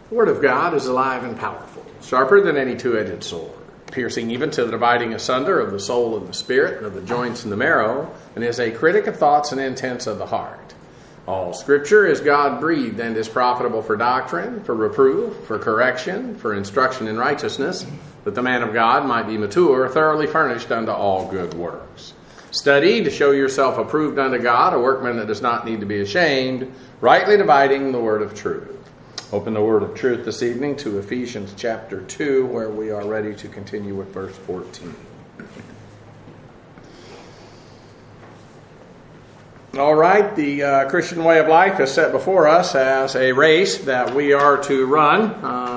The Word of God is alive and powerful, sharper than any two-edged sword, piercing even to the dividing asunder of the soul and the spirit, and of the joints and the marrow, and is a critic of thoughts and intents of the heart. All Scripture is God-breathed and is profitable for doctrine, for reproof, for correction, for instruction in righteousness, that the man of God might be mature, thoroughly furnished unto all good works. Study to show yourself approved unto God, a workman that does not need to be ashamed, rightly dividing the word of truth. Open the word of truth this evening to Ephesians chapter 2, where we are ready to continue with verse 14. All right, the Christian way of life is set before us as a race that we are to run,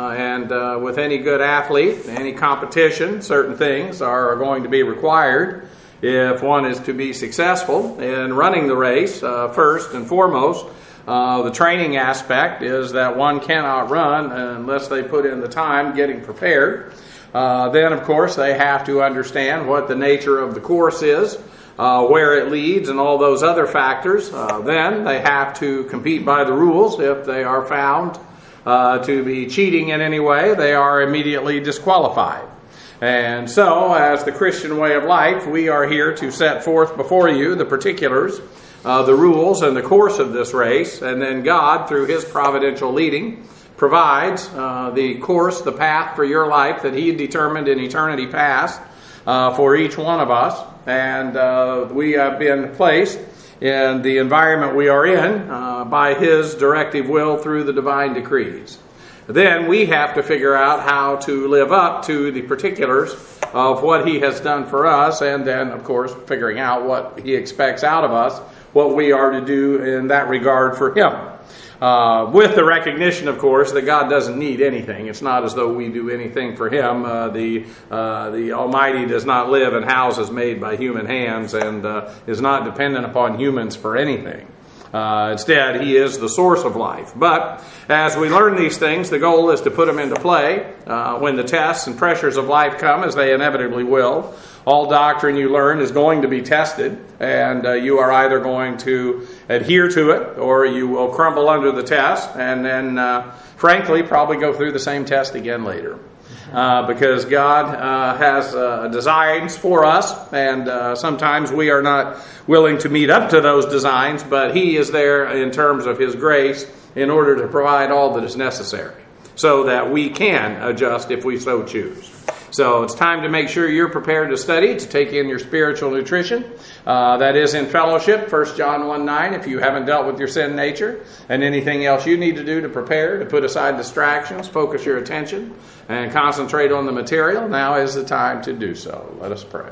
and with any good athlete, any competition, certain things are going to be required if one is to be successful in running the race. First and foremost, the training aspect is that one cannot run unless they put in the time getting prepared. Then, of course, they have to understand what the nature of the course is, where it leads, and all those other factors. Then they have to compete by the rules. If they are found to be cheating in any way, they are immediately disqualified. And so, as the Christian way of life, we are here to set forth before you the particulars, the rules and the course of this race, and then God, through His providential leading, provides the course, the path for your life that He determined in eternity past for each one of us. And we have been placed in the environment we are in by His directive will through the divine decrees. Then we have to figure out how to live up to the particulars of what He has done for us, and then, of course, figuring out what He expects out of us, what we are to do in that regard for Him. With the recognition, of course, that God doesn't need anything. It's not as though we do anything for Him. The Almighty does not live in houses made by human hands and is not dependent upon humans for anything. Instead, He is the source of life. But as we learn these things, the goal is to put them into play when the tests and pressures of life come, as they inevitably will. All doctrine you learn is going to be tested, and you are either going to adhere to it or you will crumble under the test and then, frankly, probably go through the same test again later. Because God has designs for us, and sometimes we are not willing to meet up to those designs, but He is there in terms of His grace in order to provide all that is necessary so that we can adjust if we so choose. So it's time to make sure you're prepared to study, to take in your spiritual nutrition. That is in fellowship, 1 John 1:9, if you haven't dealt with your sin nature, and anything else you need to do to prepare, to put aside distractions, focus your attention, and concentrate on the material. Now is the time to do so. Let us pray.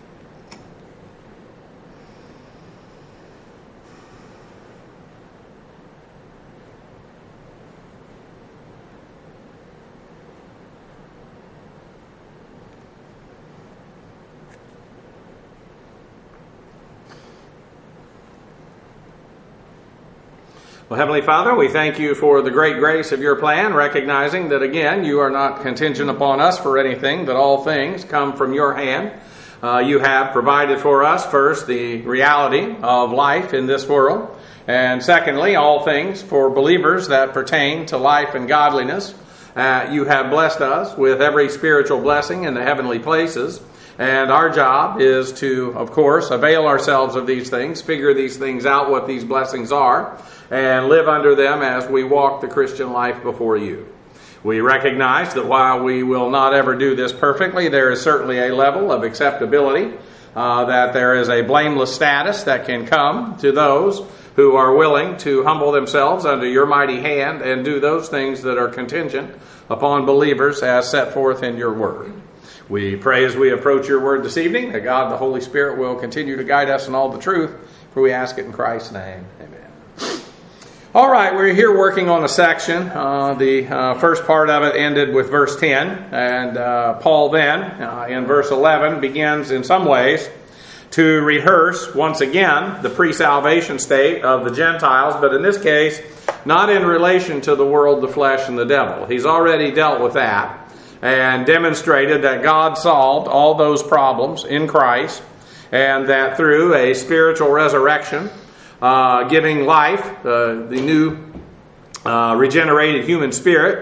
Well, Heavenly Father, we thank You for the great grace of Your plan, recognizing that, again, You are not contingent upon us for anything, that all things come from Your hand. You have provided for us, first, the reality of life in this world, and secondly, all things for believers that pertain to life and godliness. You have blessed us with every spiritual blessing in the heavenly places, and our job is to, of course, avail ourselves of these things, figure these things out, what these blessings are, and live under them as we walk the Christian life before You. We recognize that while we will not ever do this perfectly, there is certainly a level of acceptability, that there is a blameless status that can come to those who are willing to humble themselves under Your mighty hand and do those things that are contingent upon believers as set forth in Your Word. We pray as we approach Your Word this evening that God, the Holy Spirit, will continue to guide us in all the truth, for we ask it in Christ's name. Amen. All right, we're here working on a section. The first part of it ended with verse 10, and Paul then, in verse 11, begins in some ways to rehearse once again the pre-salvation state of the Gentiles, but in this case, not in relation to the world, the flesh, and the devil. He's already dealt with that and demonstrated that God solved all those problems in Christ, and that through a spiritual resurrection, giving life, the new regenerated human spirit,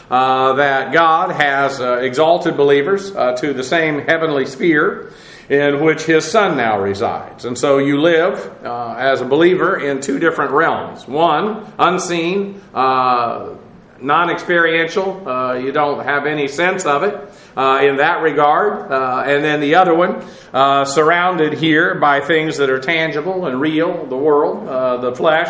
that God has exalted believers to the same heavenly sphere in which His Son now resides. And so you live as a believer in two different realms. One, unseen, non-experiential. You don't have any sense of it in that regard. And then the other one, surrounded here by things that are tangible and real, the world, the flesh,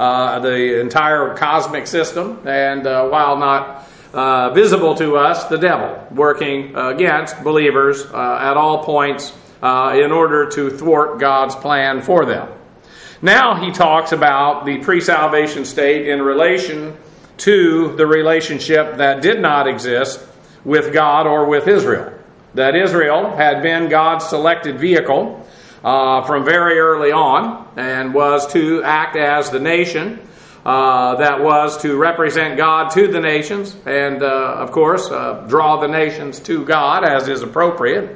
the entire cosmic system, and while not visible to us, the devil working against believers at all points in order to thwart God's plan for them. Now he talks about the pre-salvation state in relation to the relationship that did not exist with God or with Israel. That Israel had been God's selected vehicle from very early on and was to act as the nation that was to represent God to the nations and, of course, draw the nations to God as is appropriate.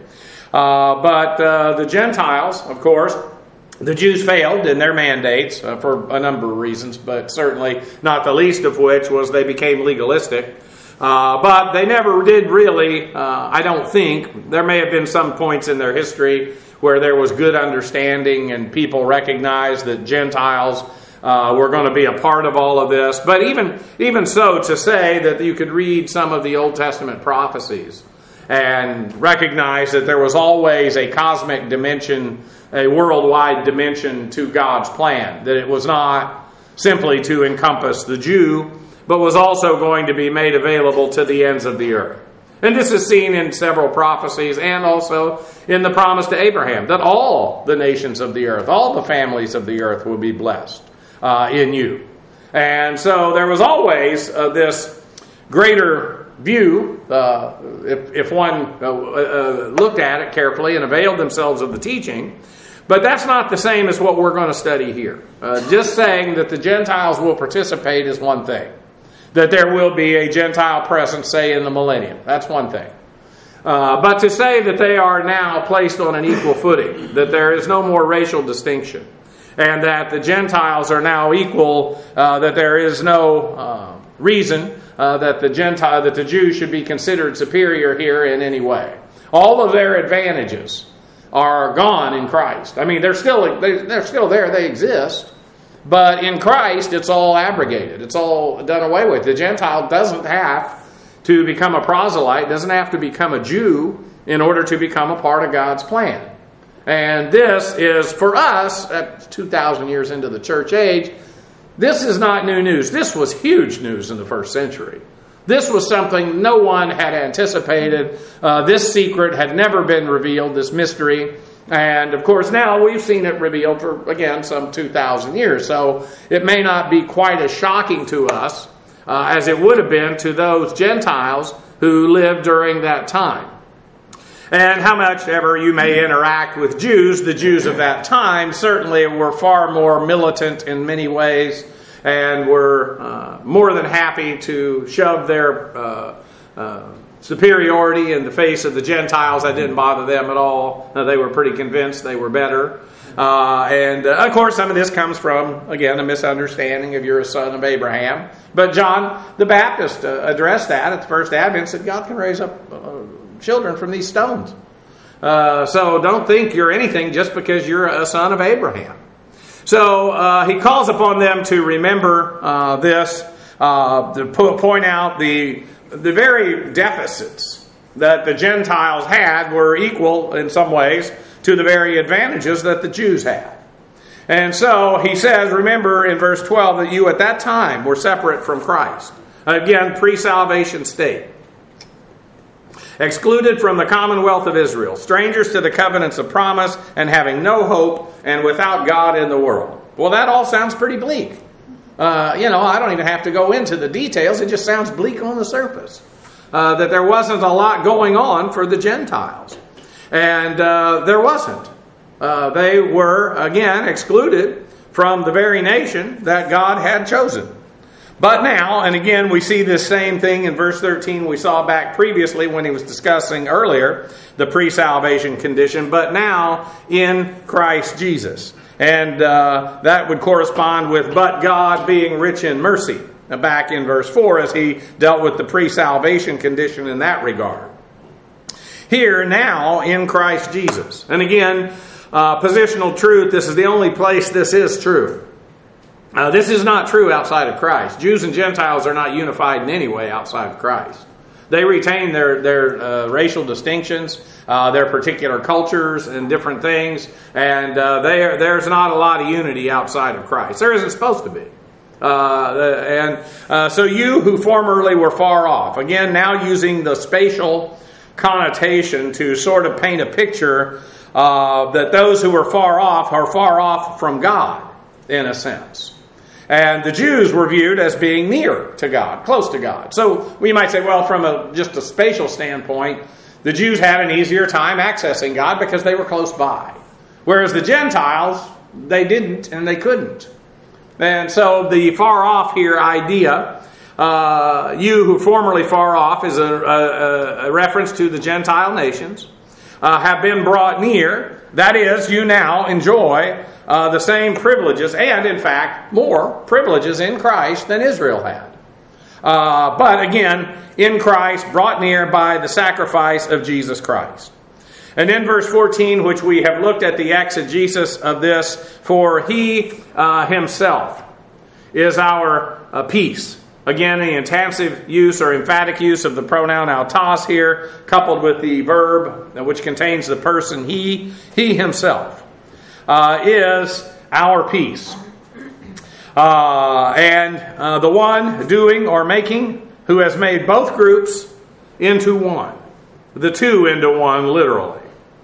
But the Gentiles, of course, the Jews failed in their mandates for a number of reasons, but certainly not the least of which was they became legalistic. But they never did really, I don't think, there may have been some points in their history where there was good understanding and people recognized that Gentiles were going to be a part of all of this. But even so, to say that you could read some of the Old Testament prophecies and recognize that there was always a cosmic dimension, a worldwide dimension to God's plan, that it was not simply to encompass the Jew, but was also going to be made available to the ends of the earth. And this is seen in several prophecies and also in the promise to Abraham, that all the nations of the earth, all the families of the earth will be blessed in you. And so there was always this greater view, if one looked at it carefully and availed themselves of the teaching. But that's not the same as what we're going to study here. Just saying that the Gentiles will participate is one thing. That there will be a Gentile presence, say, in the millennium. That's one thing. But to say that they are now placed on an equal footing, that there is no more racial distinction, and that the Gentiles are now equal, that there is no reason that the Jews should be considered superior here in any way. All of their advantages are gone in Christ. I mean, they're still there, they exist. But in Christ, it's all abrogated. It's all done away with. The Gentile doesn't have to become a proselyte, doesn't have to become a Jew in order to become a part of God's plan. And this is, for us, at 2,000 years into the church age, this is not new news. This was huge news in the first century. This was something no one had anticipated. This secret had never been revealed, this mystery. And, of course, now we've seen it revealed for, again, some 2,000 years. So it may not be quite as shocking to us as it would have been to those Gentiles who lived during that time. And how much ever you may interact with Jews, the Jews of that time certainly were far more militant in many ways and were more than happy to shove their superiority in the face of the Gentiles. That didn't bother them at all. They were pretty convinced they were better. And of course, some of this comes from, again, a misunderstanding of you're a son of Abraham. But John the Baptist addressed that at the first advent and said, God can raise up children from these stones. So don't think you're anything just because you're a son of Abraham. So he calls upon them to remember this, to point out the very deficits that the Gentiles had were equal in some ways to the very advantages that the Jews had. And so he says, remember in verse 12 that you at that time were separate from Christ. Again, pre-salvation state. Excluded from the commonwealth of Israel, strangers to the covenants of promise, and having no hope, and without God in the world. Well, that all sounds pretty bleak. I don't even have to go into the details. It just sounds bleak on the surface. That there wasn't a lot going on for the Gentiles. And there wasn't. They were, again, excluded from the very nation that God had chosen. But now, and again, we see this same thing in verse 13 we saw back previously when he was discussing earlier the pre-salvation condition, but now in Christ Jesus. And that would correspond with, but God being rich in mercy. back in verse 4 as he dealt with the pre-salvation condition in that regard. Here, now, in Christ Jesus. And again, positional truth, this is the only place this is true. This is not true outside of Christ. Jews and Gentiles are not unified in any way outside of Christ. They retain their racial distinctions, their particular cultures and different things, and there's not a lot of unity outside of Christ. There isn't supposed to be. So you who formerly were far off, again, now using the spatial connotation to sort of paint a picture that those who are far off from God, in a sense. And the Jews were viewed as being near to God, close to God. So we might say, well, from just a spatial standpoint, the Jews had an easier time accessing God because they were close by. Whereas the Gentiles, they didn't and they couldn't. And so the far off here idea, you who formerly far off, is a reference to the Gentile nations, have been brought near. That is, you now enjoy the same privileges, and in fact, more privileges in Christ than Israel had. But again, in Christ, brought near by the sacrifice of Jesus Christ. And in verse 14, which we have looked at the exegesis of this, for he himself is our peace. Again, the intensive use or emphatic use of the pronoun autos here, coupled with the verb which contains the person he himself is our peace. And the one doing or making, who has made both groups into one. The two into one, literally.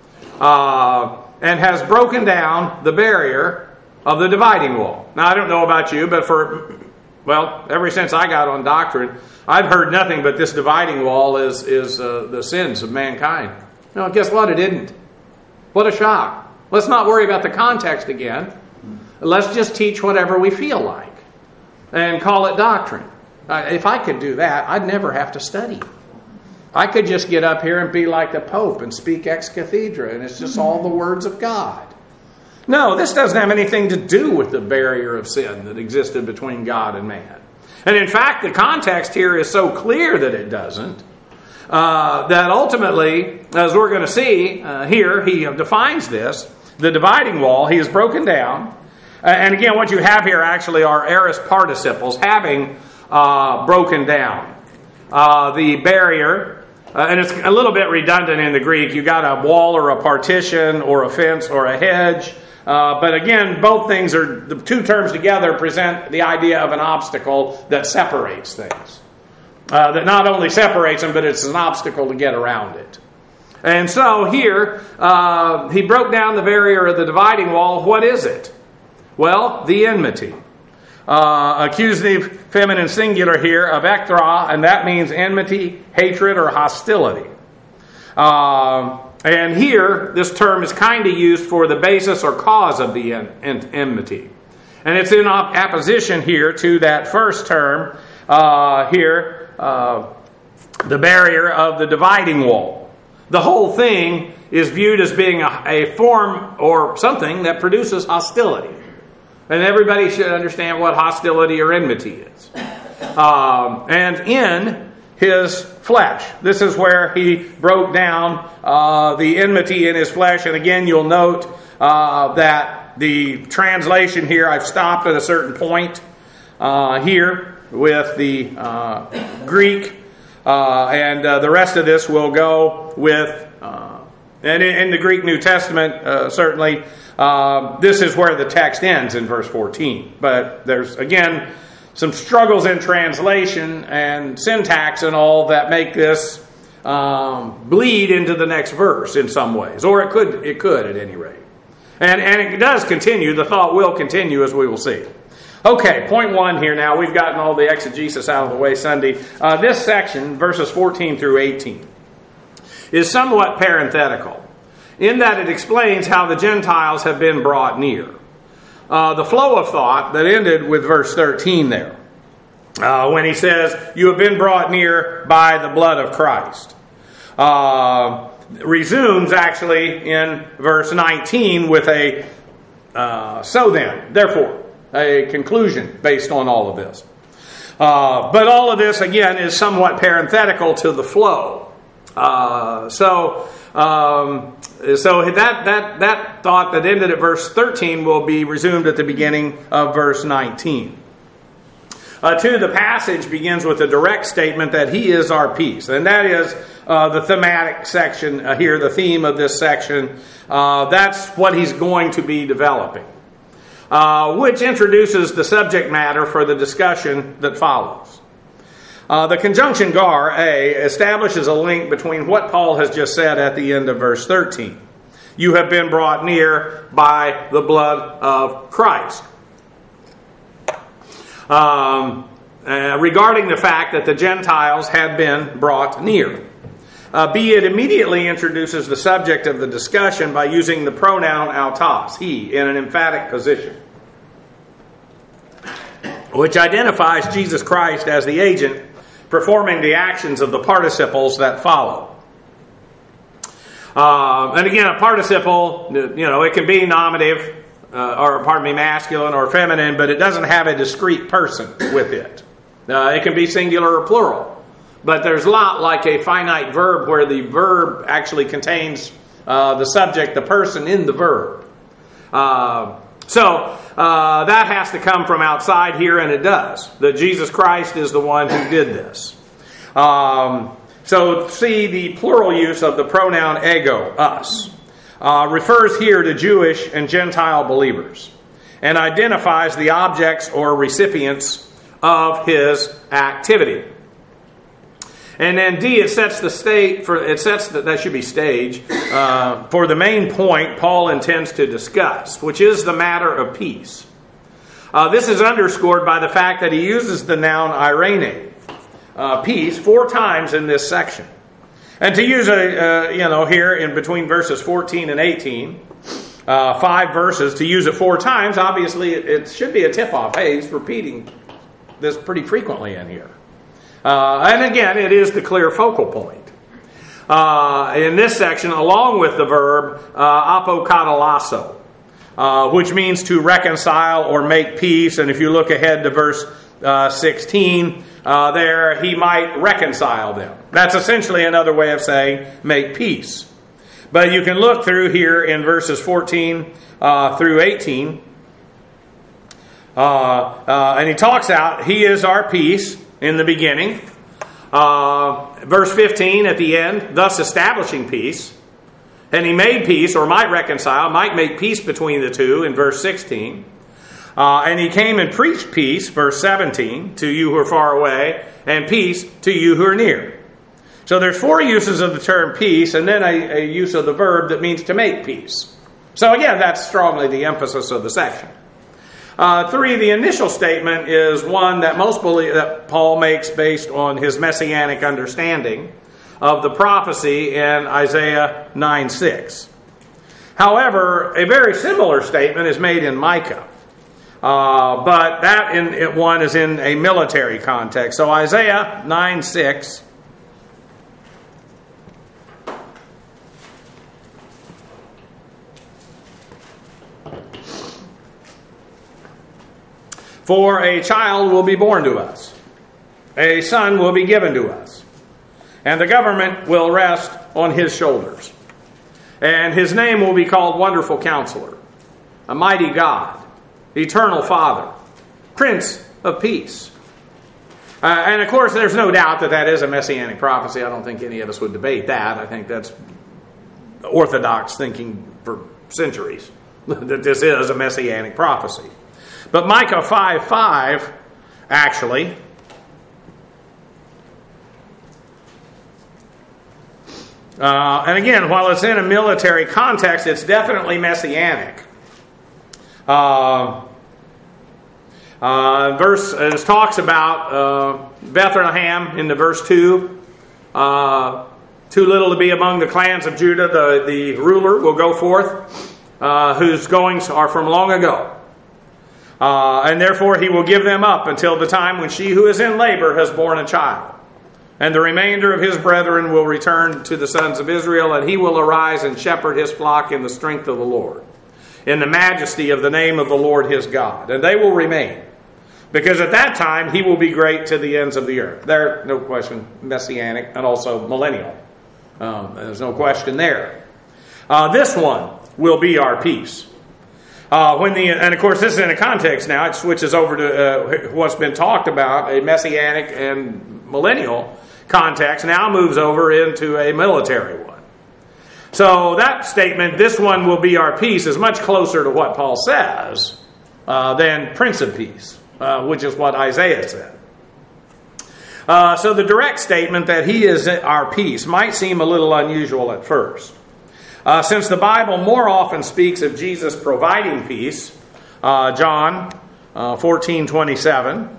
And has broken down the barrier of the dividing wall. Now, I don't know about you, but ever since I got on doctrine, I've heard nothing but this dividing wall is the sins of mankind. No, guess what? It isn't. What a shock. Let's not worry about the context again. Let's just teach whatever we feel like and call it doctrine. If I could do that, I'd never have to study. I could just get up here and be like the Pope and speak ex cathedra, and it's just all the words of God. No, this doesn't have anything to do with the barrier of sin that existed between God and man. And in fact, the context here is so clear that it doesn't, that ultimately, as we're going to see here, he defines this, the dividing wall, he has broken down. And again, what you have here actually are aorist participles having broken down. The barrier, and it's a little bit redundant in the Greek, you got a wall or a partition or a fence or a hedge. But again, both things are, the two terms together present the idea of an obstacle that separates things. That not only separates them, but it's an obstacle to get around it. And so here, he broke down the barrier of the dividing wall. What is it? Well, the enmity. Accusative feminine singular here of ekthra, and that means enmity, hatred, or hostility. And here, this term is kind of used for the basis or cause of the enmity. And it's in opposition here to that first term here, the barrier of the dividing wall. The whole thing is viewed as being a form or something that produces hostility. And everybody should understand what hostility or enmity is. And in his flesh. This is where he broke down the enmity in his flesh. And again, you'll note that the translation here, I've stopped at a certain point here with the Greek. And the rest of this will go with, and in the Greek New Testament, certainly, this is where the text ends in verse 14. But there's, again, some struggles in translation and syntax and all that make this bleed into the next verse in some ways. Or it could at any rate. And it does continue. The thought will continue, as we will see. Okay, point one here now. We've gotten all the exegesis out of the way Sunday. This section, verses 14 through 18, is somewhat parenthetical in that it explains how the Gentiles have been brought near. The flow of thought that ended with verse 13 there, when he says, you have been brought near by the blood of Christ, resumes actually in verse 19 with a so then, therefore, a conclusion based on all of this. But all of this, again, is somewhat parenthetical to the flow. So that thought that ended at verse 13 will be resumed at the beginning of verse 19. The passage begins with a direct statement that He is our peace. And that is the thematic section here, the theme of this section. That's what He's going to be developing. Which introduces the subject matter for the discussion that follows. The conjunction gar, a, establishes a link between what Paul has just said at the end of verse 13. You have been brought near by the blood of Christ. Regarding the fact that the Gentiles had been brought near. B, it immediately introduces the subject of the discussion by using the pronoun autos, he, in an emphatic position, which identifies Jesus Christ as the agent performing the actions of the participles that follow. And again, a participle, it can be nominative, masculine or feminine, but it doesn't have a discrete person with it. It can be singular or plural. But there's a lot like a finite verb where the verb actually contains the subject, the person in the verb. So that has to come from outside here, and it does. That Jesus Christ is the one who did this. So see the plural use of the pronoun ego, us, refers here to Jewish and Gentile believers and identifies the objects or recipients of His activity. And then D, it sets the stage for that should be stage for the main point Paul intends to discuss, which is the matter of peace. This is underscored by the fact that he uses the noun eirene, peace, 4 times in this section. And to use here in between verses 14 and 18, 5 verses, to use it 4 times, obviously it should be a tip-off. Hey, he's repeating this pretty frequently in here. And again, it is the clear focal point. In this section, along with the verb apokatalasso, which means to reconcile or make peace. And if you look ahead to verse 16, there he might reconcile them. That's essentially another way of saying make peace. But you can look through here in verses 14 through 18. And he talks out, He is our peace in the beginning. Verse 15 at the end, thus establishing peace. And He made peace, or might reconcile, might make peace between the two in verse 16. And He came and preached peace, verse 17, to you who are far away, and peace to you who are near. So there's 4 uses of the term peace, and then a use of the verb that means to make peace. So again, that's strongly the emphasis of the section. 3, the initial statement is one that most believe that Paul makes based on his messianic understanding of the prophecy in Isaiah 9:6. However, a very similar statement is made in Micah. But that one is in a military context. So Isaiah 9:6. For a child will be born to us, a son will be given to us, and the government will rest on His shoulders. And His name will be called Wonderful Counselor, a Mighty God, Eternal Father, Prince of Peace. And of course, there's no doubt that is a messianic prophecy. I don't think any of us would debate that. I think that's orthodox thinking for centuries, that this is a messianic prophecy. But Micah 5:5, actually, and again, while it's in a military context, it's definitely messianic. It talks about Bethlehem in the verse 2. Too little to be among the clans of Judah. The ruler will go forth, whose goings are from long ago. And therefore he will give them up until the time when she who is in labor has borne a child. And the remainder of his brethren will return to the sons of Israel, and he will arise and shepherd his flock in the strength of the Lord, in the majesty of the name of the Lord his God. And they will remain, Because at that time, he will be great to the ends of the earth. There, no question, messianic and also millennial. There's no question there. This one will be our peace. And of course, this is in a context now. It switches over to what's been talked about, a messianic and millennial context. Now moves over into a military one. So that statement, this one will be our peace, is much closer to what Paul says than Prince of Peace, which is what Isaiah said. So the direct statement that he is our peace might seem a little unusual at first. Since the Bible more often speaks of Jesus providing peace, John 14:27.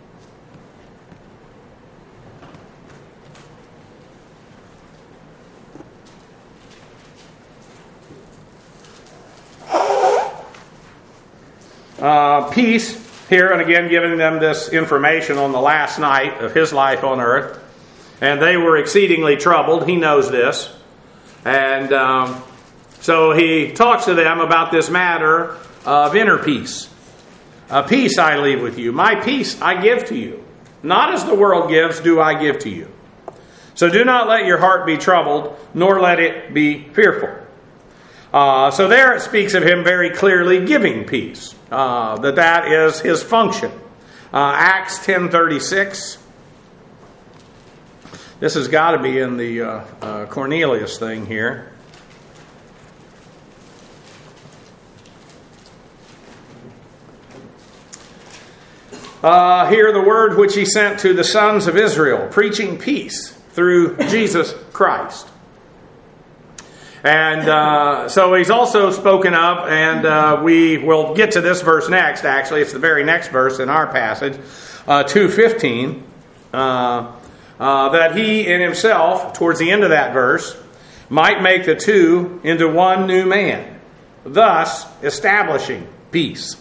Peace, here and again giving them this information on the last night of his life on earth. And they were exceedingly troubled. He knows this. And so he talks to them about this matter of inner peace. Peace I leave with you. My peace I give to you. Not as the world gives, do I give to you. So do not let your heart be troubled, nor let it be fearful. So there it speaks of him very clearly giving peace. That is his function. Acts 10:36. This has got to be in the Cornelius thing here. Hear the word which he sent to the sons of Israel, preaching peace through Jesus Christ. And so he's also spoken of, and we will get to this verse next, actually. It's the very next verse in our passage, 2:15. That he in himself, towards the end of that verse, might make the two into one new man, thus establishing peace.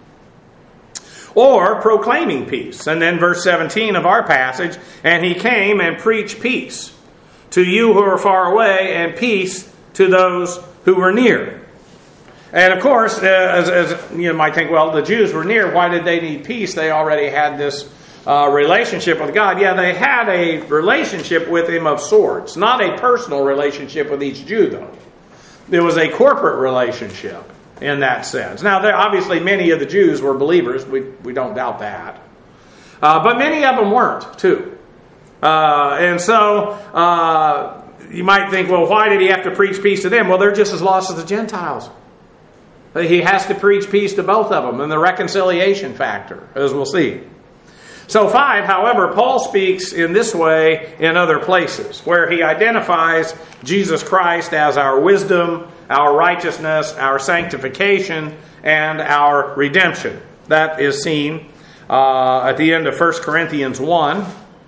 Or proclaiming peace. And then verse 17 of our passage, and he came and preached peace to you who are far away, and peace to those who were near. And of course, as you might think, well, the Jews were near. Why did they need peace? They already had this relationship with God. Yeah, they had a relationship with him of sorts. Not a personal relationship with each Jew, though. It was a corporate relationship in that sense. Now, obviously, many of the Jews were believers. We don't doubt that. But many of them weren't, too. And so you might think, well, why did he have to preach peace to them? Well, they're just as lost as the Gentiles. He has to preach peace to both of them, and the reconciliation factor, as we'll see. So 5, however, Paul speaks in this way in other places, where he identifies Jesus Christ as our wisdom, our righteousness, our sanctification, and our redemption. That is seen at the end of 1 Corinthians 1.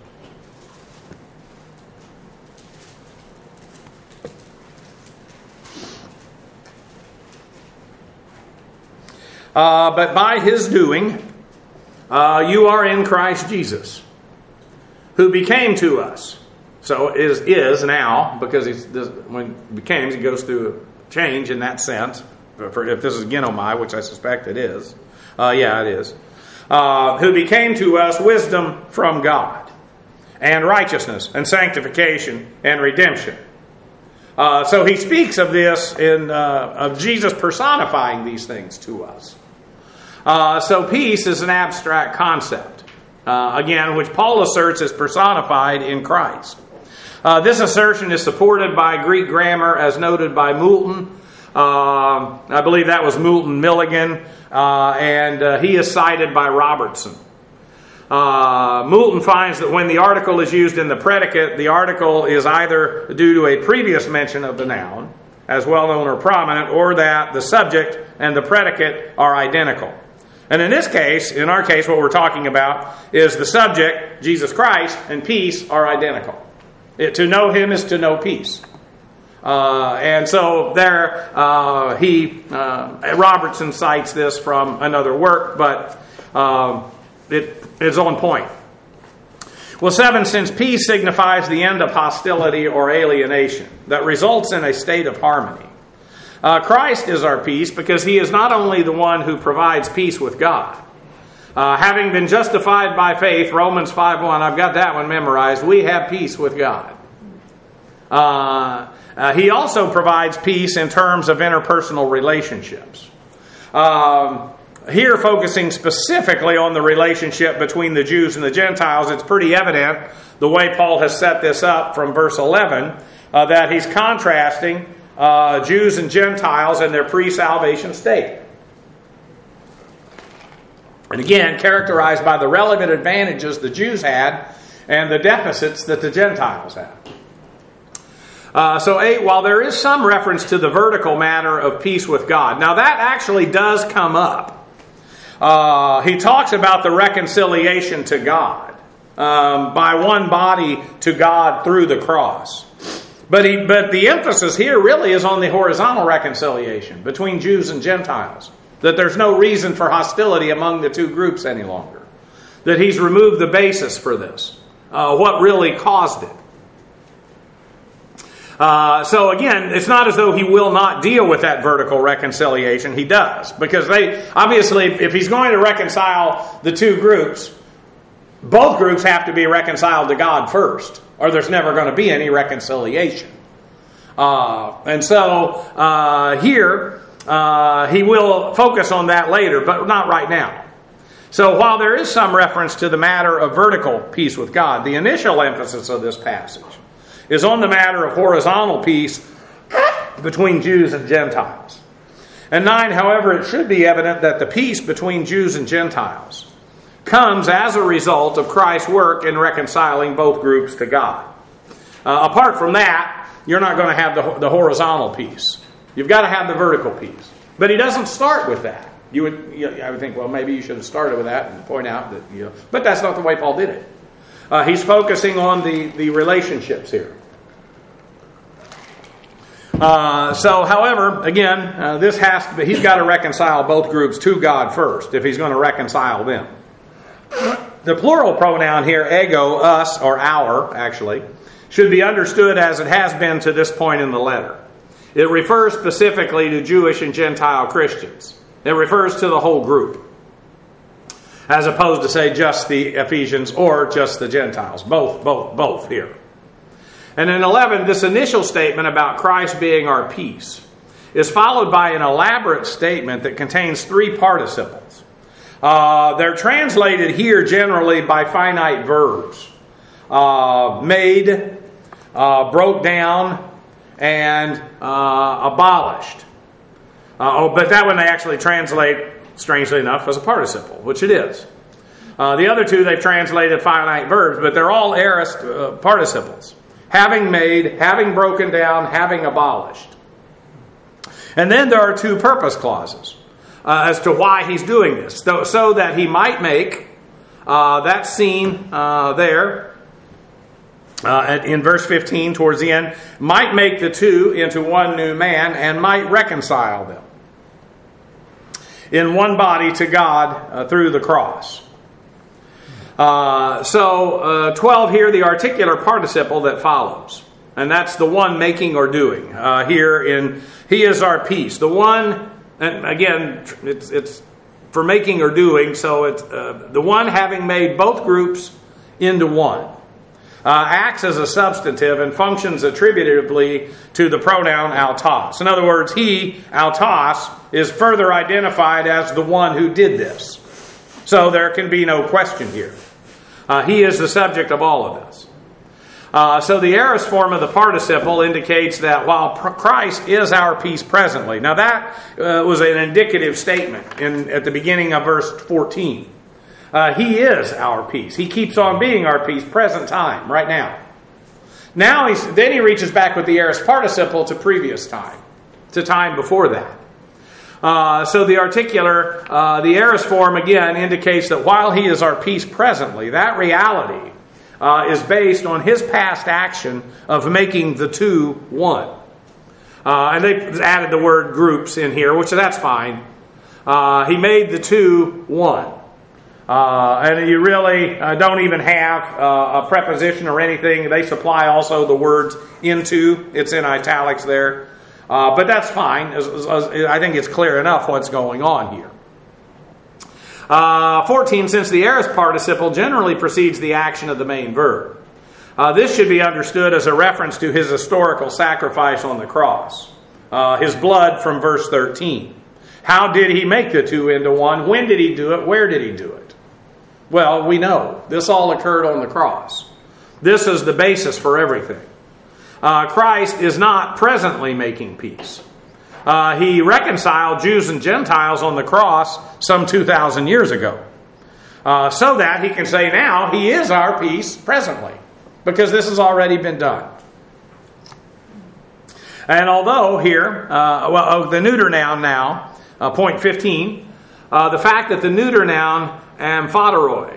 But by his doing, you are in Christ Jesus, who became to us. So is now, because when he becomes, he goes through a change in that sense. If this is genomai, which I suspect it is. Yeah, it is. Who became to us wisdom from God, and righteousness, and sanctification, and redemption. So he speaks of this of Jesus personifying these things to us. So peace is an abstract concept, again, which Paul asserts is personified in Christ. This assertion is supported by Greek grammar as noted by Moulton. I believe that was Moulton Milligan, and he is cited by Robertson. Moulton finds that when the article is used in the predicate, the article is either due to a previous mention of the noun, as well known or prominent, or that the subject and the predicate are identical. And in this case, in our case, what we're talking about is the subject, Jesus Christ, and peace are identical. To know him is to know peace. And so there, Robertson cites this from another work, but it is on point. Well, 7, since peace signifies the end of hostility or alienation that results in a state of harmony. Christ is our peace because he is not only the one who provides peace with God, Having been justified by faith, Romans 5:1, I've got that one memorized, we have peace with God. He also provides peace in terms of interpersonal relationships. Here, focusing specifically on the relationship between the Jews and the Gentiles, it's pretty evident the way Paul has set this up from verse 11, that he's contrasting Jews and Gentiles in their pre-salvation state. And again, characterized by the relevant advantages the Jews had and the deficits that the Gentiles had. So 8, while there is some reference to the vertical matter of peace with God. Now that actually does come up. He talks about the reconciliation to God by one body to God through the cross. But the emphasis here really is on the horizontal reconciliation between Jews and Gentiles. That there's no reason for hostility among the two groups any longer. That he's removed the basis for this. What really caused it. So again, it's not as though he will not deal with that vertical reconciliation. He does. Because obviously, if he's going to reconcile the two groups, both groups have to be reconciled to God first, or there's never going to be any reconciliation. And so here, he will focus on that later, but not right now. So while there is some reference to the matter of vertical peace with God, the initial emphasis of this passage is on the matter of horizontal peace between Jews and Gentiles. And 9, however, it should be evident that the peace between Jews and Gentiles comes as a result of Christ's work in reconciling both groups to God. Apart from that, you're not going to have the horizontal peace. You've got to have the vertical peace. But he doesn't start with that. I would think, well, maybe you should have started with that and point out that, but that's not the way Paul did it. He's focusing on the relationships here. So, however, again, he's got to reconcile both groups to God first if he's going to reconcile them. The plural pronoun here, ego, us, or our, actually, should be understood as it has been to this point in the letter. It refers specifically to Jewish and Gentile Christians. It refers to the whole group, as opposed to, say, just the Ephesians or just the Gentiles. Both here. And in 11, this initial statement about Christ being our peace is followed by an elaborate statement that contains 3 participles. They're translated here generally by finite verbs. Made, broke down, and abolished. But that one they actually translate, strangely enough, as a participle, which it is. The other 2 they've translated finite verbs, but they're all aorist participles. Having made, having broken down, having abolished. And then there are 2 purpose clauses as to why he's doing this. So that he might make that scene there in verse 15 towards the end, might make the 2 into one new man and might reconcile them in one body to God through the cross. So 12 here, the articular participle that follows. And that's the one making or doing. Here in, he is our peace. The one, and again, it's for making or doing, so it's the one having made both groups into one. Acts as a substantive and functions attributively to the pronoun autos. In other words, he, autos, is further identified as the one who did this. So there can be no question here. He is the subject of all of this. So the aorist form of the participle indicates that while Christ is our peace presently. Now that was an indicative statement at the beginning of verse 14. He is our peace. He keeps on being our peace present time, right now. Then he reaches back with the aorist participle to previous time, to time before that. So the articular, the aorist form again indicates that while he is our peace presently, that reality is based on his past action of making the 2 one. And they added the word groups in here, which that's fine. He made the 2 one. And you really don't even have a preposition or anything. They supply also the words into. It's in italics there. But that's fine. I think it's clear enough what's going on here. 14, since the aorist participle generally precedes the action of the main verb. This should be understood as a reference to his historical sacrifice on the cross. His blood from verse 13. How did he make the two into one? When did he do it? Where did he do it? Well, we know. This all occurred on the cross. This is the basis for everything. Christ is not presently making peace. He reconciled Jews and Gentiles on the cross some 2,000 years ago. So that he can say now he is our peace presently. Because this has already been done. And although here, the neuter noun now, point 15, the fact that the neuter noun amphoteroi,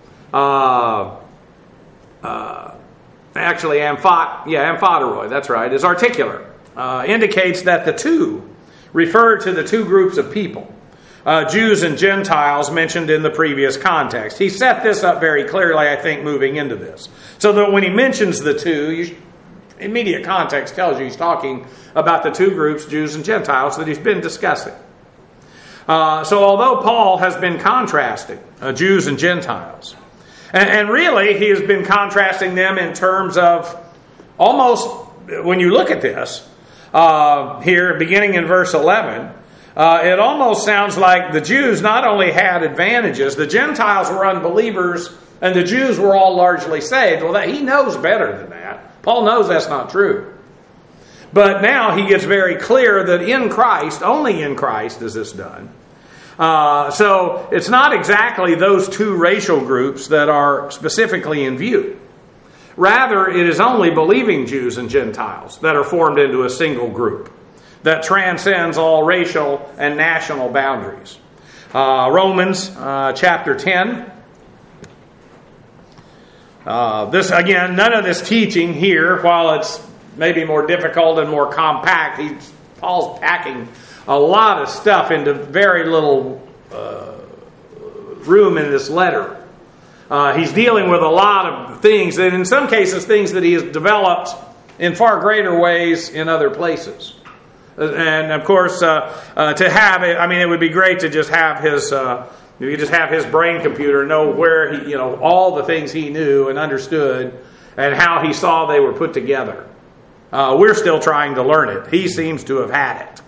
amphoteroi, that's right, is articular, indicates that the two refer to the two groups of people, Jews and Gentiles mentioned in the previous context. He set this up very clearly, I think, moving into this. So that when he mentions the two, immediate context tells you he's talking about the two groups, Jews and Gentiles, that he's been discussing. So although Paul has been contrasting Jews and Gentiles, and really he has been contrasting them in terms of almost, when you look at this, here beginning in verse 11, it almost sounds like the Jews not only had advantages, the Gentiles were unbelievers, and the Jews were all largely saved. Well, he knows better than that. Paul knows that's not true. But now he gets very clear that in Christ, only in Christ is this done. So it's not exactly those two racial groups that are specifically in view. Rather, it is only believing Jews and Gentiles that are formed into a single group that transcends all racial and national boundaries. Romans chapter 10. This again, none of this teaching here, while it's maybe more difficult and more compact, Paul's packing a lot of stuff into very little room in this letter. He's dealing with a lot of things, and in some cases things that he has developed in far greater ways in other places. And of course, to have it, I mean, it would be great to just have his, you could just have his brain computer know where he, all the things he knew and understood, and how he saw they were put together. We're still trying to learn it. He seems to have had it.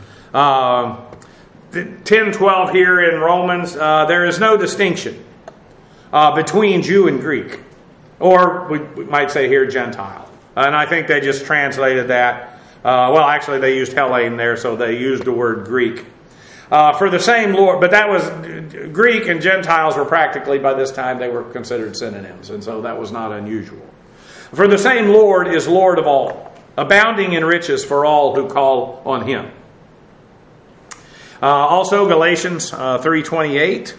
10:12 here in Romans, there is no distinction between Jew and Greek, or we might say here Gentile. And I think they just translated that. Actually they used Hellene there, so they used the word Greek. For the same Lord, but that was, Greek and Gentiles were practically, by this time, they were considered synonyms, and so that was not unusual. For the same Lord is Lord of all, abounding in riches for all who call on Him. Also Galatians 3:28.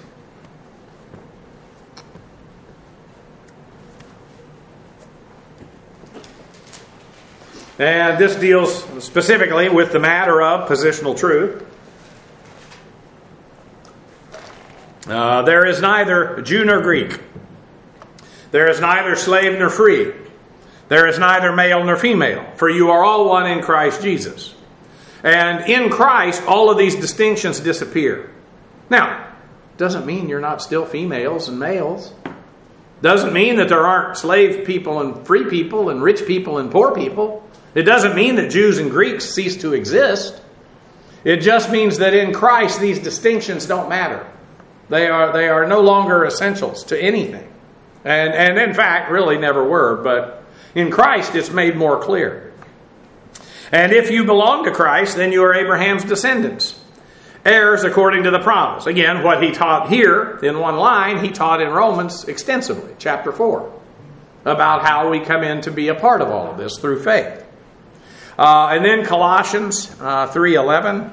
And this deals specifically with the matter of positional truth. There is neither Jew nor Greek. There is neither slave nor free. There is neither male nor female, for you are all one in Christ Jesus. And in Christ, all of these distinctions disappear. Now, doesn't mean you're not still females and males. Doesn't mean that there aren't slave people and free people and rich people and poor people. It doesn't mean that Jews and Greeks cease to exist. It just means that in Christ these distinctions don't matter. They are no longer essentials to anything. And in fact, really never were. But in Christ it's made more clear. And if you belong to Christ, then you are Abraham's descendants, heirs according to the promise. Again, what he taught here in one line, he taught in Romans extensively, chapter 4, about how we come in to be a part of all of this through faith. And then Colossians 3:11.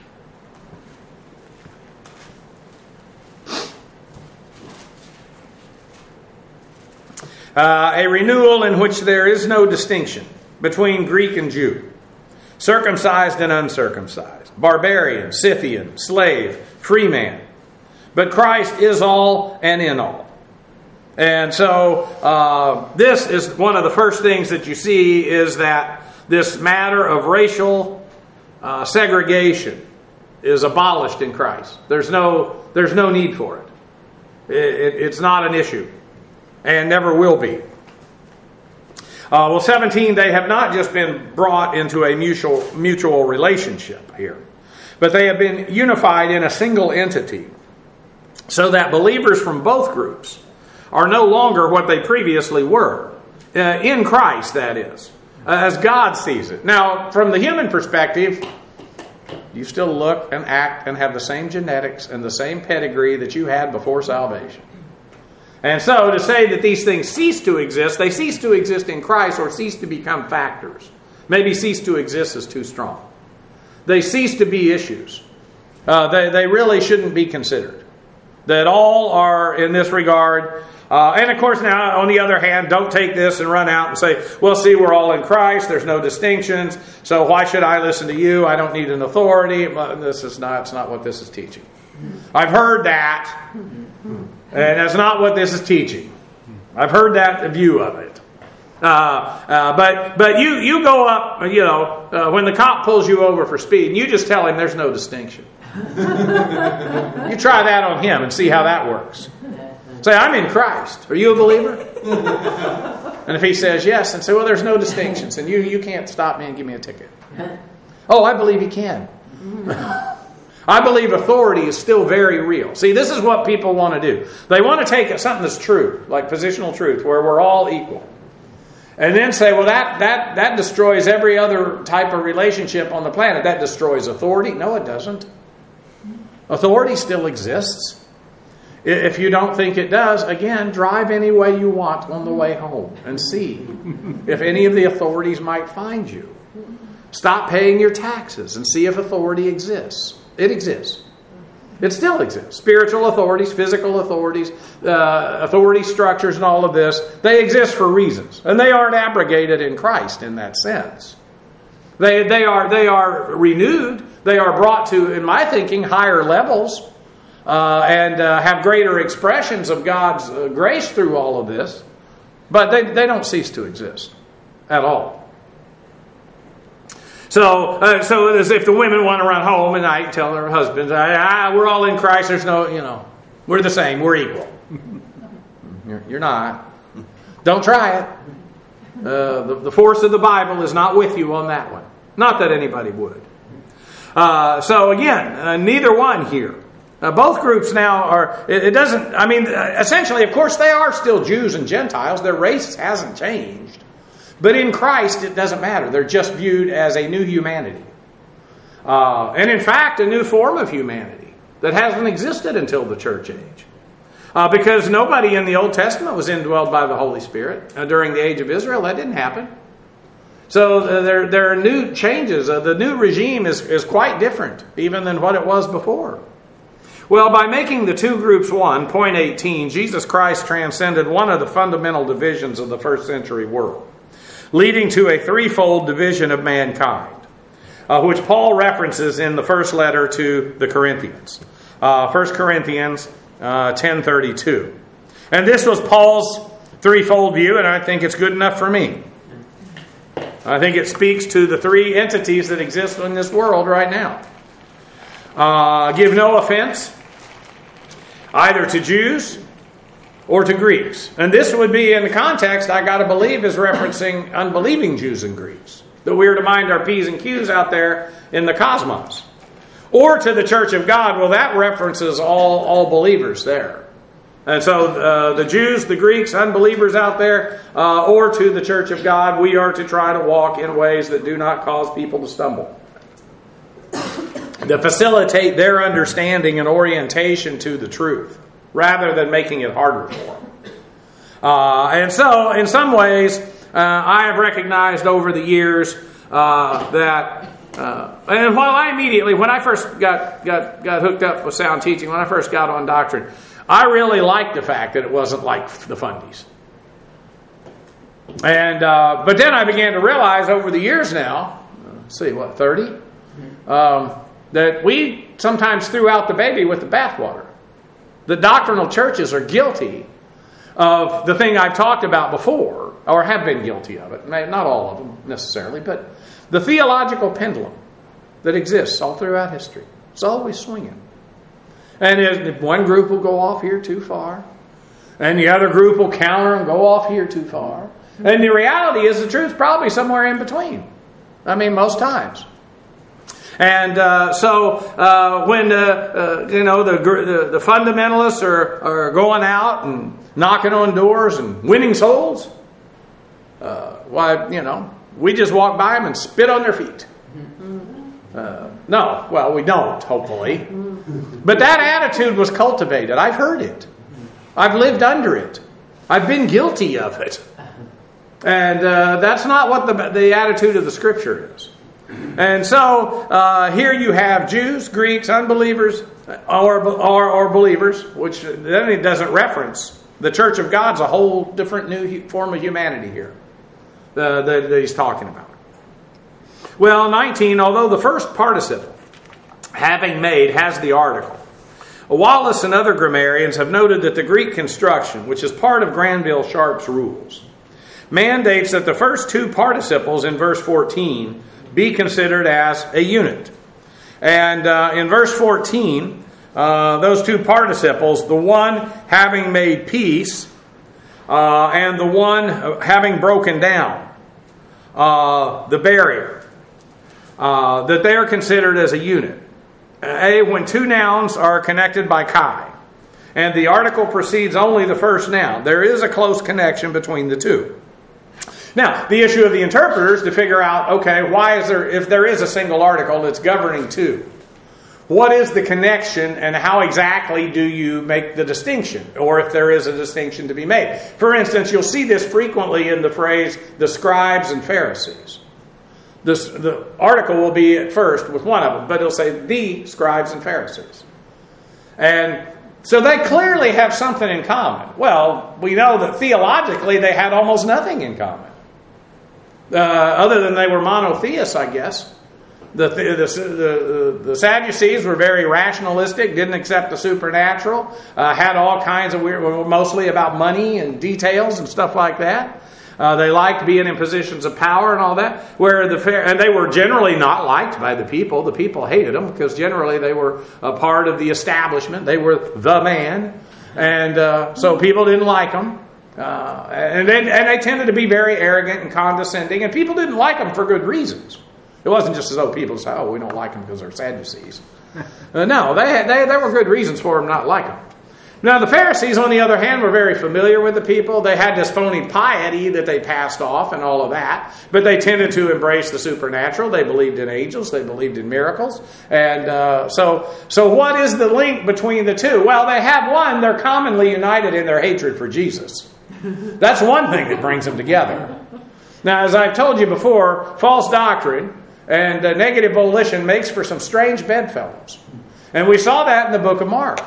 A renewal in which there is no distinction between Greek and Jew, circumcised and uncircumcised, barbarian, Scythian, slave, free man. But Christ is all and in all. And so this is one of the first things that you see, is that this matter of racial segregation is abolished in Christ. There's no There's no need for it. It's not an issue, and never will be. 17, they have not just been brought into a mutual relationship here, but they have been unified in a single entity, so that believers from both groups are no longer what they previously were, in Christ, that is, as God sees it. Now, from the human perspective, you still look and act and have the same genetics and the same pedigree that you had before salvation. And so to say that these things cease to exist, they cease to exist in Christ or cease to become factors. Maybe cease to exist is too strong. They cease to be issues. They really shouldn't be considered. That all are in this regard. And of course now, on the other hand, don't take this and run out and say, well, see, we're all in Christ. There's no distinctions. So why should I listen to you? I don't need an authority. It's not what this is teaching. I've heard that. And that's not what this is teaching. I've heard that view of it. But you go up, when the cop pulls you over for speed, and you just tell him there's no distinction. You try that on him and see how that works. Say, I'm in Christ. Are you a believer? And if he says yes, and say, well, there's no distinctions, and you can't stop me and give me a ticket. Oh, I believe he can. I believe authority is still very real. See, this is what people want to do. They want to take something that's true, like positional truth, where we're all equal, and then say, well, that destroys every other type of relationship on the planet. That destroys authority. No, it doesn't. Authority still exists. If you don't think it does, again, drive any way you want on the way home and see if any of the authorities might find you. Stop paying your taxes and see if authority exists. It exists. It still exists. Spiritual authorities, physical authorities, authority structures and all of this, they exist for reasons. And they aren't abrogated in Christ in that sense. They are renewed. They are brought to, in my thinking, higher levels and have greater expressions of God's grace through all of this. But they don't cease to exist at all. So as if the women want to run home at night and tell their husbands, we're all in Christ, there's no, we're the same, we're equal. You're not. Don't try it. The force of the Bible is not with you on that one. Not that anybody would. So again, neither one here. Both groups now are, essentially, of course, they are still Jews and Gentiles. Their race hasn't changed. But in Christ, it doesn't matter. They're just viewed as a new humanity. And in fact, a new form of humanity that hasn't existed until the church age. Because nobody in the Old Testament was indwelled by the Holy Spirit during the age of Israel. That didn't happen. So there are new changes. The new regime is quite different even than what it was before. Well, by making the two groups one, point 18, Jesus Christ transcended one of the fundamental divisions of the first century world, leading to a threefold division of mankind, which Paul references in the first letter to the Corinthians. 1 Corinthians 10:32. And this was Paul's threefold view, and I think it's good enough for me. I think it speaks to the three entities that exist in this world right now. Give no offense either to Jews or to Greeks. And this would be, in the context, I got to believe, is referencing unbelieving Jews and Greeks. That we are to mind our P's and Q's out there in the cosmos. Or to the church of God, well, that references all believers there. And so the Jews, the Greeks, unbelievers out there, or to the church of God, we are to try to walk in ways that do not cause people to stumble. To facilitate their understanding and orientation to the truth, rather than making it harder for them. And so, in some ways, I have recognized over the years that, and while I immediately, when I first got hooked up with sound teaching, when I first got on doctrine, I really liked the fact that it wasn't like the fundies. And but then I began to realize over the years now, 30? That we sometimes threw out the baby with the bathwater. The doctrinal churches are guilty of the thing I've talked about before, or have been guilty of it. Not all of them necessarily, but the theological pendulum that exists all throughout history. It's always swinging. And one group will go off here too far. And the other group will counter and go off here too far. And the reality is the truth's probably somewhere in between. I mean, most times. And when the fundamentalists are going out and knocking on doors and winning souls, we just walk by them and spit on their feet. No, well, we don't, hopefully. But that attitude was cultivated. I've heard it. I've lived under it. I've been guilty of it. And that's not what the attitude of the Scripture is. And so here you have Jews, Greeks, unbelievers, or believers, which then it doesn't reference. The Church of God's a whole different new form of humanity here that he's talking about. Well, 19, although the first participle, having made, has the article. Wallace and other grammarians have noted that the Greek construction, which is part of Granville Sharp's rules, mandates that the first two participles in verse 14 be considered as a unit. And in verse 14, those two participles, the one having made peace and the one having broken down the barrier, that they are considered as a unit. When two nouns are connected by kai, and the article precedes only the first noun, there is a close connection between the two. Now, the issue of the interpreters to figure out, okay, why is there, if there is a single article that's governing two, what is the connection and how exactly do you make the distinction? Or if there is a distinction to be made. For instance, you'll see this frequently in the phrase, the scribes and Pharisees. The article will be at first with one of them, but it'll say the scribes and Pharisees. And so they clearly have something in common. Well, we know that theologically they had almost nothing in common. Other than they were monotheists, I guess. The Sadducees were very rationalistic, didn't accept the supernatural, had all kinds of weird, mostly about money and details and stuff like that. They liked being in positions of power and all that. And they were generally not liked by the people. The people hated them because generally they were a part of the establishment. They were the man. And so people didn't like them. And they tended to be very arrogant and condescending. And people didn't like them for good reasons. It wasn't just as though people said, oh, we don't like them because they're Sadducees. No, there were good reasons for them not liking them. Now, the Pharisees, on the other hand, were very familiar with the people. They had this phony piety that they passed off and all of that. But they tended to embrace the supernatural. They believed in angels. They believed in miracles. And so what is the link between the two? Well, they have one. They're commonly united in their hatred for Jesus. That's one thing that brings them together. Now, as I've told you before, false doctrine and negative volition makes for some strange bedfellows. And we saw that in the book of Mark.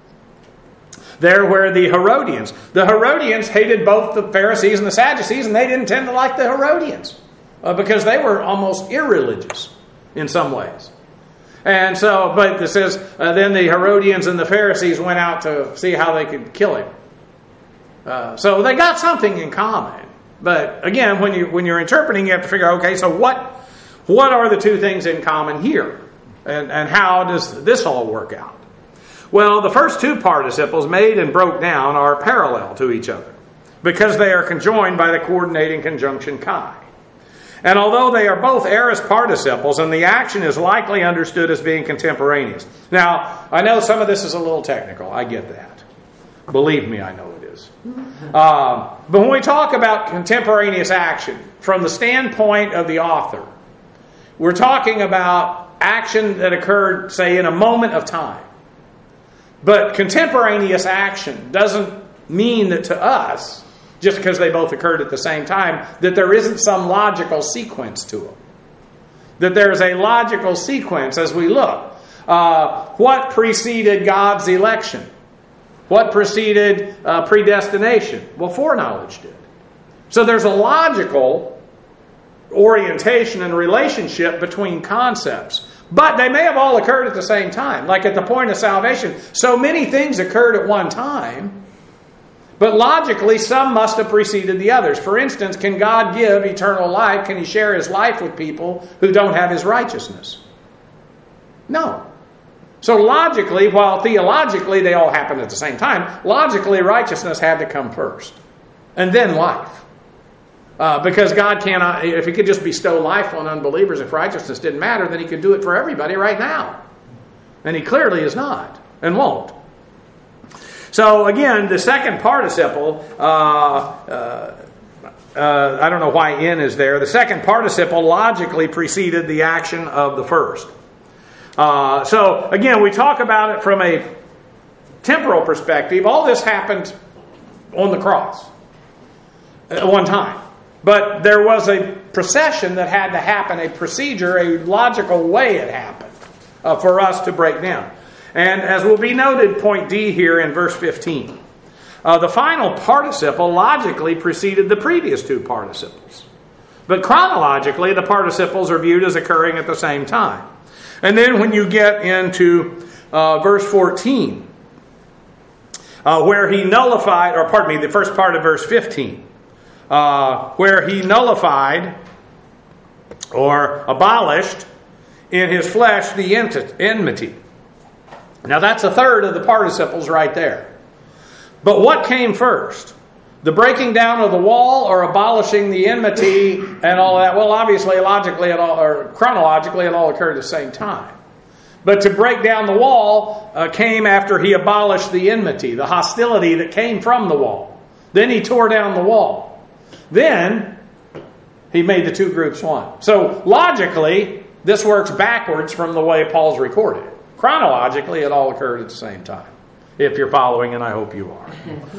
There where the Herodians hated both the Pharisees and the Sadducees, and they didn't tend to like the Herodians because they were almost irreligious in some ways. And so, but it says, then the Herodians and the Pharisees went out to see how they could kill him. So they got something in common. But again, when you're interpreting, you have to figure, okay, so what are the two things in common here? And how does this all work out? Well, the first two participles, made and broke down, are parallel to each other because they are conjoined by the coordinating conjunction kai. And although they are both aorist participles, and the action is likely understood as being contemporaneous. Now, I know some of this is a little technical. I get that. Believe me, I know it is. But when we talk about contemporaneous action, from the standpoint of the author, we're talking about action that occurred, say, in a moment of time. But contemporaneous action doesn't mean that to us, just because they both occurred at the same time, that there isn't some logical sequence to them. That there's a logical sequence as we look. What preceded God's election? What preceded predestination? Well, foreknowledge did. So there's a logical orientation and relationship between concepts. But they may have all occurred at the same time. Like at the point of salvation, so many things occurred at one time. But logically, some must have preceded the others. For instance, can God give eternal life? Can He share His life with people who don't have His righteousness? No. So logically, while theologically they all happened at the same time, logically righteousness had to come first. And then life. Because God cannot, if He could just bestow life on unbelievers, if righteousness didn't matter, then He could do it for everybody right now. And He clearly is not, and won't. So again, the second participle, I don't know why in is there. The second participle logically preceded the action of the first. So again, we talk about it from a temporal perspective. All this happened on the cross at one time. But there was a procession that had to happen, a procedure, a logical way it happened for us to break down. And as will be noted, point D here in verse 15, the final participle logically preceded the previous two participles. But chronologically, the participles are viewed as occurring at the same time. And then when you get into verse 14, where He nullified, or pardon me, the first part of verse 15, where He nullified or abolished in His flesh the enmity. Now that's a third of the participles right there. But what came first? The breaking down of the wall or abolishing the enmity and all that? Well, obviously, logically, or chronologically, it all occurred at the same time. But to break down the wall came after He abolished the enmity, the hostility that came from the wall. Then He tore down the wall. Then He made the two groups one. So logically, this works backwards from the way Paul's recorded. Chronologically, it all occurred at the same time. If you're following, and I hope you are.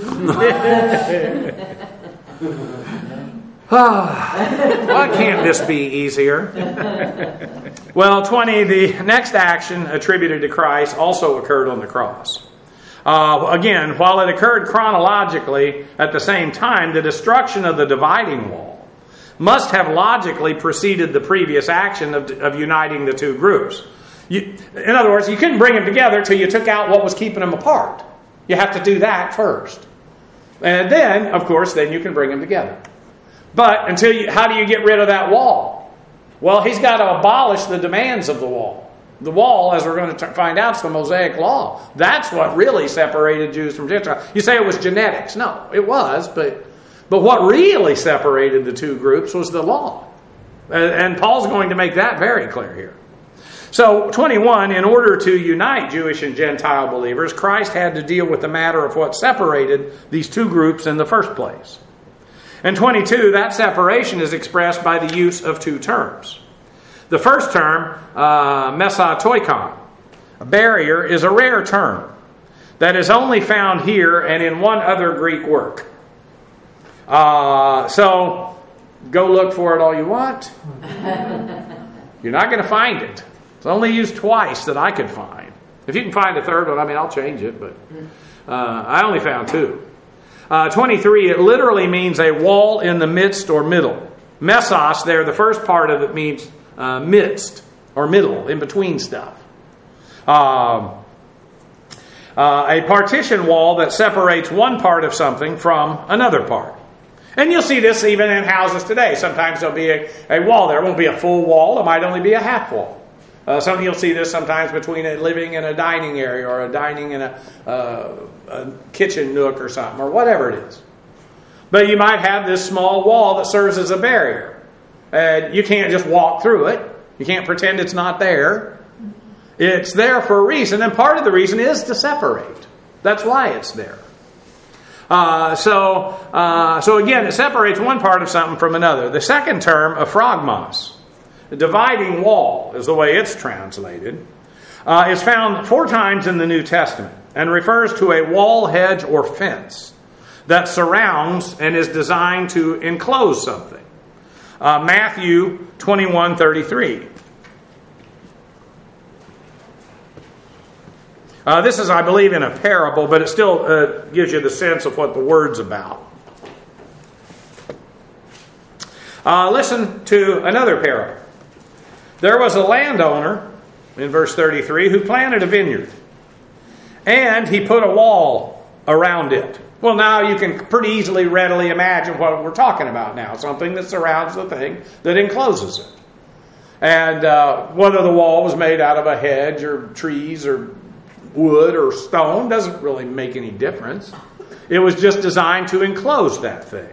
Why can't this be easier? Well, 20, the next action attributed to Christ also occurred on the cross. Again, while it occurred chronologically at the same time, the destruction of the dividing wall must have logically preceded the previous action of uniting the two groups. In other words, you couldn't bring them together till you took out what was keeping them apart. You have to do that first. And then, of course, then you can bring them together. But how do you get rid of that wall? Well, He's got to abolish the demands of the wall. The wall, as we're going to find out, is the Mosaic Law. That's what really separated Jews from Gentiles. You say it was genetics. No, it was, but what really separated the two groups was the law. And Paul's going to make that very clear here. So, 21, in order to unite Jewish and Gentile believers, Christ had to deal with the matter of what separated these two groups in the first place. And 22, that separation is expressed by the use of two terms. The first term, mesatoikon, a barrier, is a rare term that is only found here and in one other Greek work. So, go look for it all you want. You're not going to find it. It's only used twice that I could find. If you can find a third one, I'll change it, but I only found two. 23, it literally means a wall in the midst or middle. Mesos there, the first part of it means midst or middle, in between stuff. A partition wall that separates one part of something from another part. And you'll see this even in houses today. Sometimes there'll be a wall there. It won't be a full wall. It might only be a half wall. You'll see this sometimes between a living and a dining area, or a dining and a kitchen nook or something, or whatever it is. But you might have this small wall that serves as a barrier. And you can't just walk through it. You can't pretend it's not there. It's there for a reason, and part of the reason is to separate. That's why it's there. So again, it separates one part of something from another. The second term, aphragmos, the dividing wall is the way it's translated, is found 4 times in the New Testament and refers to a wall, hedge, or fence that surrounds and is designed to enclose something. Matthew 21:33. This is, I believe, in a parable, but it still gives you the sense of what the word's about. Listen to another parable. There was a landowner, in verse 33, who planted a vineyard, and he put a wall around it. Well, now you can pretty easily, readily imagine what we're talking about now. Something that surrounds the thing that encloses it. And whether the wall was made out of a hedge or trees or wood or stone doesn't really make any difference. It was just designed to enclose that thing.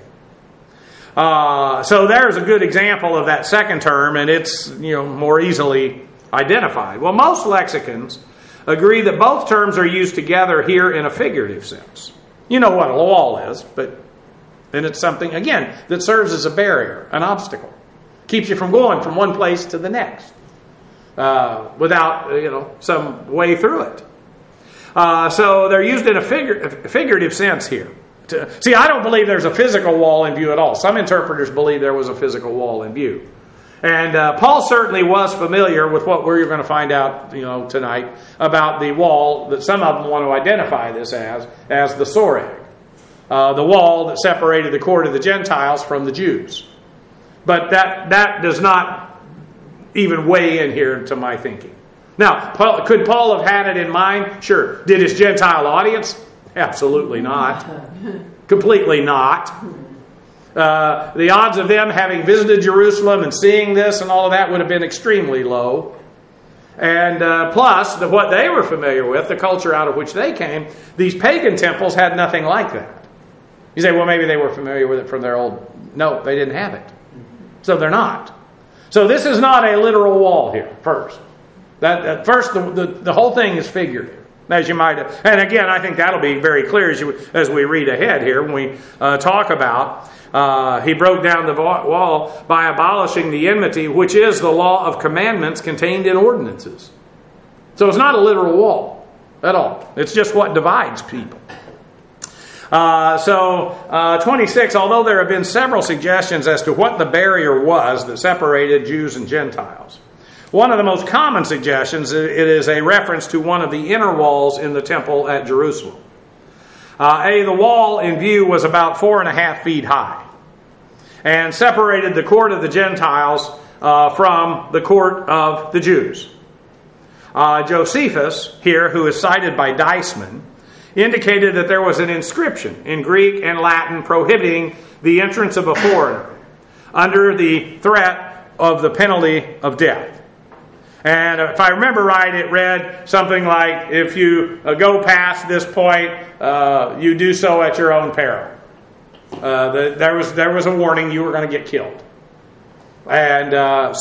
So there's a good example of that second term, and it's more easily identified. Well, most lexicons agree that both terms are used together here in a figurative sense. You know what a wall is, but then it's something, again, that serves as a barrier, an obstacle. Keeps you from going from one place to the next without, some way through it. So they're used in a figurative sense here. See, I don't believe there's a physical wall in view at all. Some interpreters believe there was a physical wall in view. And Paul certainly was familiar with what we're going to find out, tonight about the wall that some of them want to identify this as the Soreg, the wall that separated the court of the Gentiles from the Jews. But that does not even weigh in here to my thinking. Now, could Paul have had it in mind? Sure. Did his Gentile audience? Absolutely not. Completely not. The odds of them having visited Jerusalem and seeing this and all of that would have been extremely low. And plus, what they were familiar with, the culture out of which they came, these pagan temples had nothing like that. You say, well, maybe they were familiar with it from their old... No, they didn't have it. So they're not. So this is not a literal wall here, first. First, the whole thing is figurative. As you might have. And again, I think that'll be very clear as we read ahead here when we talk about he broke down the wall by abolishing the enmity, which is the law of commandments contained in ordinances. So it's not a literal wall at all. It's just what divides people. 26, although there have been several suggestions as to what the barrier was that separated Jews and Gentiles. One of the most common suggestions, it is a reference to one of the inner walls in the temple at Jerusalem. The wall in view was about 4.5 feet high and separated the court of the Gentiles from the court of the Jews. Josephus, here, who is cited by Deisman, indicated that there was an inscription in Greek and Latin prohibiting the entrance of a foreigner under the threat of the penalty of death. And if I remember right, it read something like, if you go past this point, you do so at your own peril. There was a warning you were going to get killed. And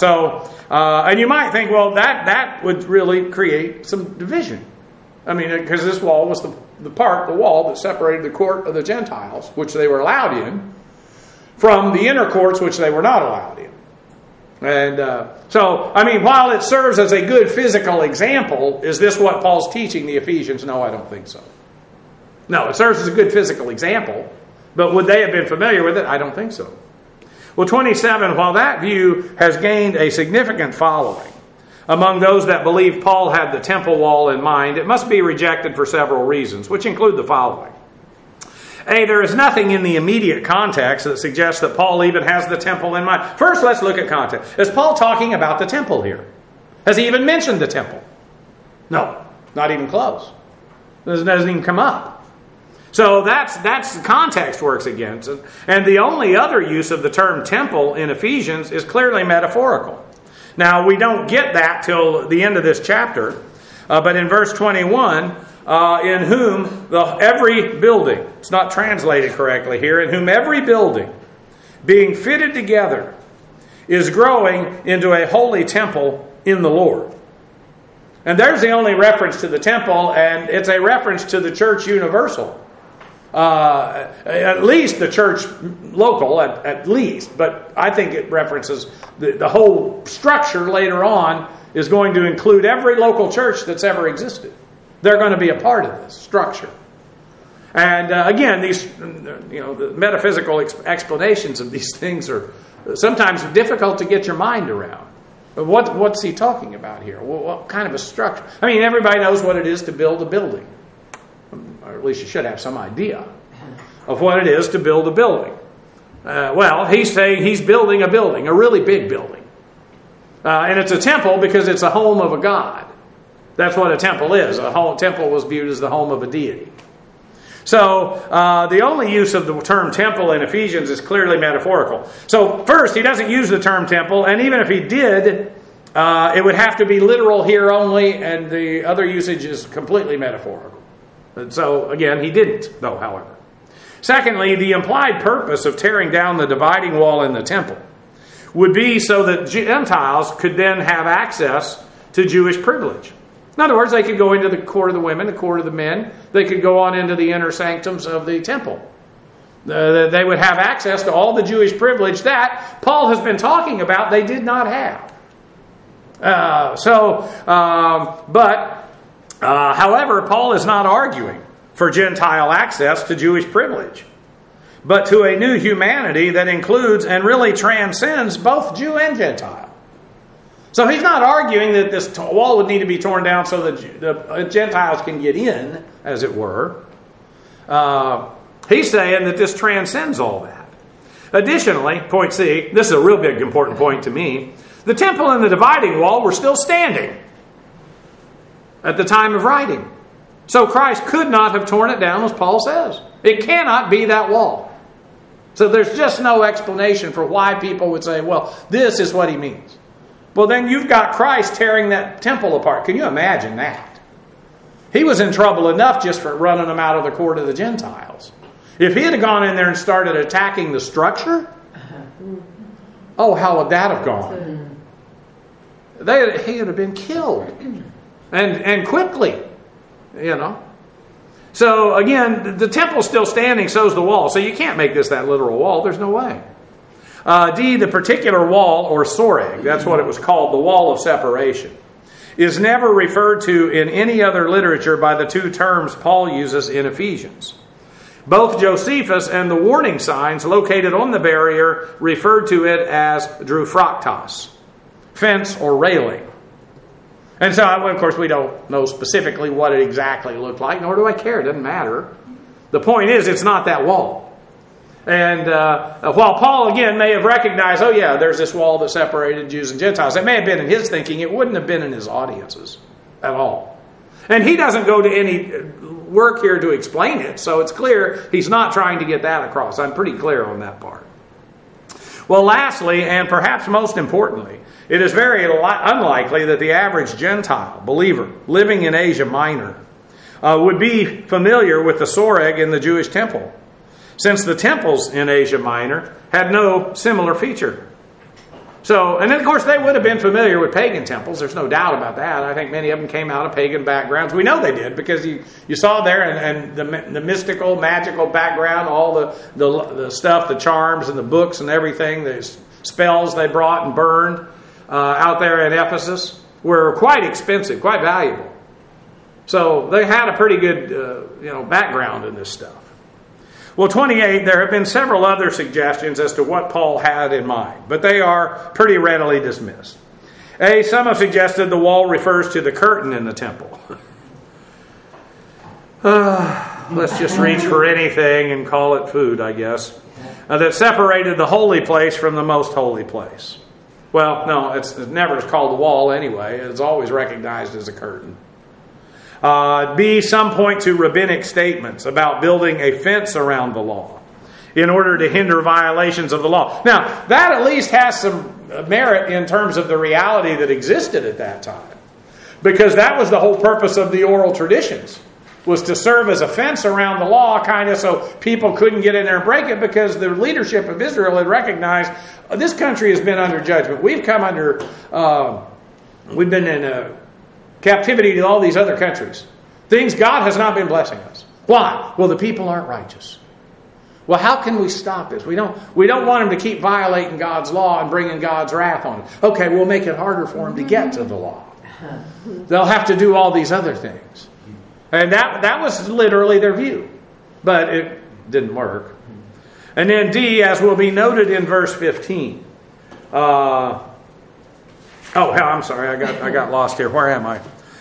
and you might think, well, that would really create some division. I mean, because this wall was the wall that separated the court of the Gentiles, which they were allowed in, from the inner courts, which they were not allowed in. And while it serves as a good physical example, is this what Paul's teaching the Ephesians? No, I don't think so. No, it serves as a good physical example, but would they have been familiar with it? I don't think so. Well, 27, while that view has gained a significant following among those that believe Paul had the temple wall in mind, it must be rejected for several reasons, which include the following. There is nothing in the immediate context that suggests that Paul even has the temple in mind. First, let's look at context. Is Paul talking about the temple here? Has he even mentioned the temple? No, not even close. It doesn't even come up. So that's context works against it. And the only other use of the term temple in Ephesians is clearly metaphorical. Now, we don't get that till the end of this chapter, but in verse 21... in whom every building, it's not translated correctly here, in whom every building being fitted together is growing into a holy temple in the Lord. And there's the only reference to the temple, and it's a reference to the church universal. At least the church local, at least, but I think it references the whole structure later on is going to include every local church that's ever existed. They're going to be a part of this structure. And again, these, the metaphysical explanations of these things are sometimes difficult to get your mind around. But what's he talking about here? What kind of a structure? I mean, everybody knows what it is to build a building. Or at least you should have some idea of what it is to build a building. Well, he's saying he's building a building, a really big building. And it's a temple because it's a home of a god. That's what a temple is. A temple was viewed as the home of a deity. So, the only use of the term temple in Ephesians is clearly metaphorical. So, first, he doesn't use the term temple, and even if he did, It would have to be literal here only, and the other usage is completely metaphorical. And so, again, he didn't, though, however. Secondly, the implied purpose of tearing down the dividing wall in the temple would be so that Gentiles could then have access to Jewish privilege. In other words, they could go into the court of the women, the court of the men. They could go on into the inner sanctums of the temple. They would have access to all the Jewish privilege that Paul has been talking about they did not have. However, Paul is not arguing for Gentile access to Jewish privilege, but to a new humanity that includes and really transcends both Jew and Gentile. So he's not arguing that this wall would need to be torn down so that the Gentiles can get in, as it were. He's saying that this transcends all that. Additionally, point C, this is a real big important point to me, the temple and the dividing wall were still standing at the time of writing. So Christ could not have torn it down, as Paul says. It cannot be that wall. So there's just no explanation for why people would say, well, this is what he means. Well, then you've got Christ tearing that temple apart. Can you imagine that? He was in trouble enough just for running them out of the court of the Gentiles. If he had gone in there and started attacking the structure, oh, how would that have gone? He would have been killed. And quickly, you know. So again, the temple's still standing, so's the wall. So you can't make this that literal wall. There's no way. D, the particular wall, or soreg, that's what it was called, the wall of separation, is never referred to in any other literature by the two terms Paul uses in Ephesians. Both Josephus and the warning signs located on the barrier referred to it as druphractos, fence or railing. And so, of course, we don't know specifically what it exactly looked like, nor do I care. It doesn't matter. The point is, it's not that wall. And while Paul, again, may have recognized, oh yeah, there's this wall that separated Jews and Gentiles, it may have been in his thinking, it wouldn't have been in his audiences at all. And he doesn't go to any work here to explain it, so it's clear he's not trying to get that across. I'm pretty clear on that part. Well, lastly, and perhaps most importantly, it is very unlikely that the average Gentile believer living in Asia Minor would be familiar with the soreg in the Jewish temple, since the temples in Asia Minor had no similar feature. So, and then of course they would have been familiar with pagan temples. There's no doubt about that. I think many of them came out of pagan backgrounds. We know they did because you saw there and the mystical, magical background, all the stuff, the charms and the books and everything, the spells they brought and burned out there in Ephesus were quite expensive, quite valuable. So they had a pretty good background in this stuff. Well, 28, there have been several other suggestions as to what Paul had in mind, but they are pretty readily dismissed. A, some have suggested the wall refers to the curtain in the temple. Let's just reach for anything and call it food, I guess. That separated the holy place from the most holy place. Well, no, it's never called a wall anyway. It's always recognized as a curtain. B, some point to rabbinic statements about building a fence around the law in order to hinder violations of the law. Now, that at least has some merit in terms of the reality that existed at that time. Because that was the whole purpose of the oral traditions, was to serve as a fence around the law, kind of so people couldn't get in there and break it, because the leadership of Israel had recognized this country has been under judgment. We've come under, we've been in captivity to all these other countries. Things God has not been blessing us. Why? Well, the people aren't righteous. Well, how can we stop this? We don't want them to keep violating God's law and bringing God's wrath on them. Okay, we'll make it harder for them to get to the law. They'll have to do all these other things. And that was literally their view. But it didn't work. And then D, as will be noted in verse 15. I'm sorry, I got lost here. Where am I?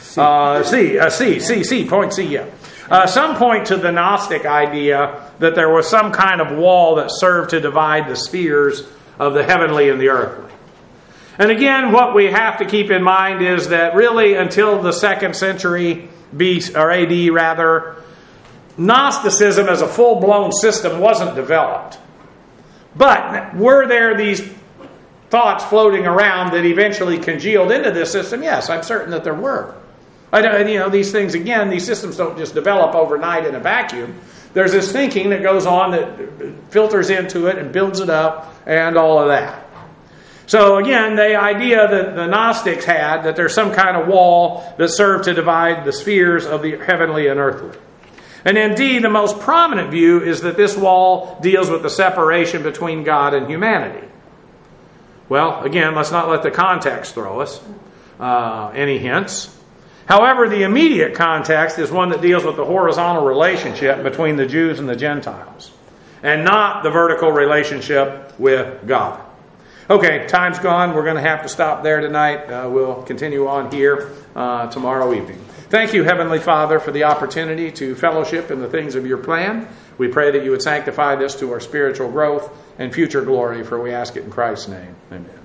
C, point C, yeah. Some point to the Gnostic idea that there was some kind of wall that served to divide the spheres of the heavenly and the earthly. And again, what we have to keep in mind is that really until the 2nd century AD rather, Gnosticism as a full-blown system wasn't developed. But were there these thoughts floating around that eventually congealed into this system? Yes, I'm certain that there were. These things, again, these systems don't just develop overnight in a vacuum. There's this thinking that goes on that filters into it and builds it up and all of that. So again, the idea that the Gnostics had, that there's some kind of wall that served to divide the spheres of the heavenly and earthly. And indeed, the most prominent view is that this wall deals with the separation between God and humanity. Well, again, let's not let the context throw us any hints. However, the immediate context is one that deals with the horizontal relationship between the Jews and the Gentiles, and not the vertical relationship with God. Okay, time's gone. We're going to have to stop there tonight. We'll continue on here tomorrow evening. Thank you, Heavenly Father, for the opportunity to fellowship in the things of your plan. We pray that you would sanctify this to our spiritual growth and future glory, for we ask it in Christ's name. Amen.